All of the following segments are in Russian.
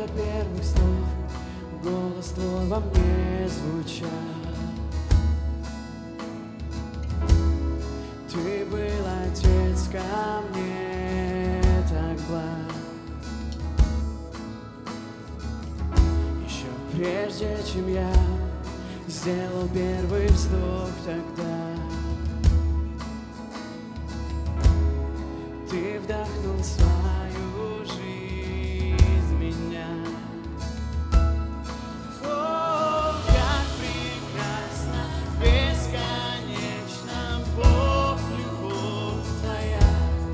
первых слов голос твой во мне звучал. Ты был, Отец, ко мне так благ. Еще прежде, чем я сделал первый вздох тогда, ты вдохнул свою жизнь в меня. О, как прекрасно, бесконечно, Бог, любовь твоя.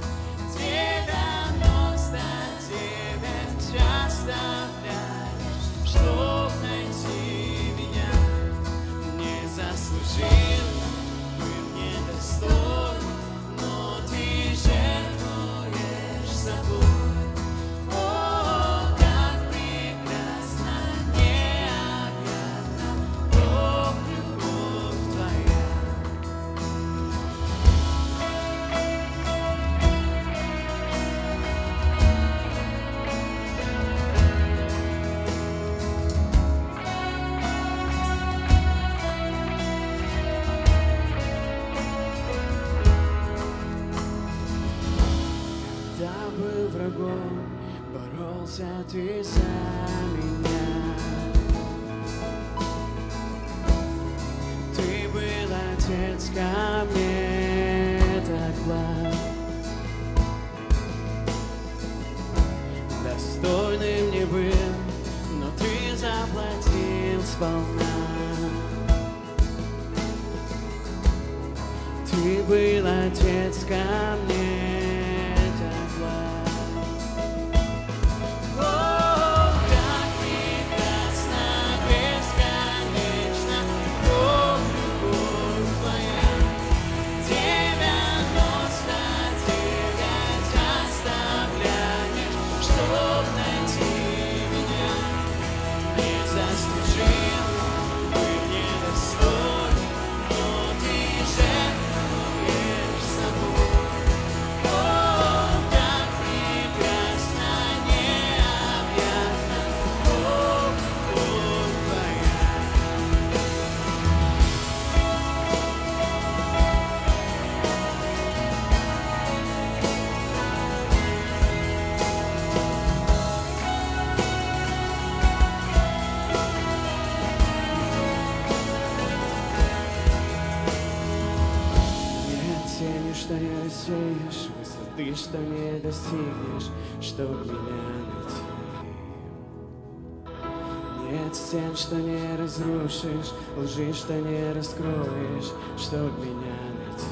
99 оставляешь, чтоб найти меня. Не заслужил, был недостоин, но ты жертвуешь собой. О, как прекрасно, необъятна, Бог, любовь твоя. Когда был врагом, боролся ты за меня. Ты был, Отец, ко мне так благ. Достойным не был, но ты заплатил сполна. Ты был, Отец, ко мне так благ. О, как прекрасно, бесконечно, Бог, любовь твоя. 99 оставляешь, чтоб найти меня. Не заслужил, был недостоин, но ты жертвуешь собой. О, как прекрасно, необъятна, Бог, любовь твоя. Нет тени, что не рассеешь, высоты, что не достигнешь, чтоб меня найти. Нет стен, что не разрушишь, лжи, что не раскроешь, чтоб меня найти.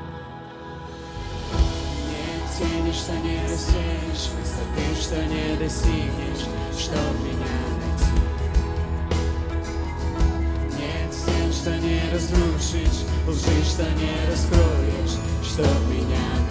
Нет тени, что не рассеешь, высоты, что не достигнешь, чтоб меня найти. Нет стен, что не разрушишь, лжи, что не раскроешь, чтоб меня найти.